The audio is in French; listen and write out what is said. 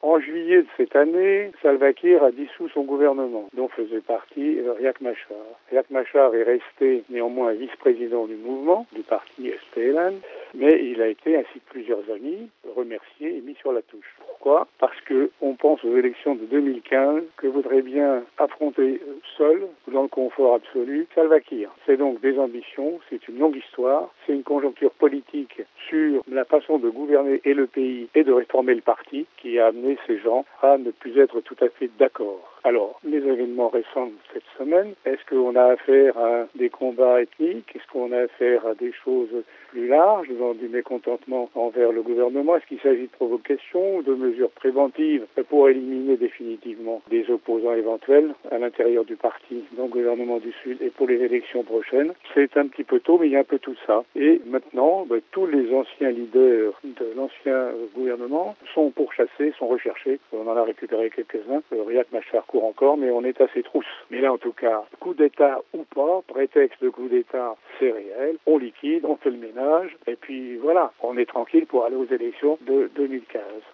En juillet de cette année, Salva Kiir a dissous son gouvernement, dont faisait partie Riek Machar. Riek Machar est resté néanmoins vice-président du mouvement, du parti SPLN, mais il a été, ainsi que plusieurs amis, remercié et mis sur la touche. Pourquoi ? Parce que on pense aux élections de 2015 que voudrait bien affronter seul, ou dans le confort absolu, Salva Kiir. C'est donc des ambitions, c'est une longue histoire, c'est une conjoncture politique sur la façon de gouverner et le pays et de réformer le parti qui a amené ces gens à ne plus être tout à fait d'accord. Alors, les événements récents de cette semaine, est-ce qu'on a affaire à des combats ethniques? Est-ce qu'on a affaire à des choses plus larges, dans du mécontentement envers le gouvernement? Est-ce qu'il s'agit de provocations ou de mesures préventives pour éliminer définitivement des opposants éventuels à l'intérieur du parti, dans le gouvernement du Sud et pour les élections prochaines? C'est un petit peu tôt, mais il y a un peu tout ça. Et maintenant, tous les anciens leaders de l'ancien gouvernement sont pourchassés, sont recherchés. On en a récupéré quelques-uns. Riek Machar court encore, mais on est à ses trousses. Mais là, en tout cas, coup d'État ou pas, prétexte de coup d'État, c'est réel. On liquide, on fait le ménage, et puis voilà, on est tranquille pour aller aux élections de 2015.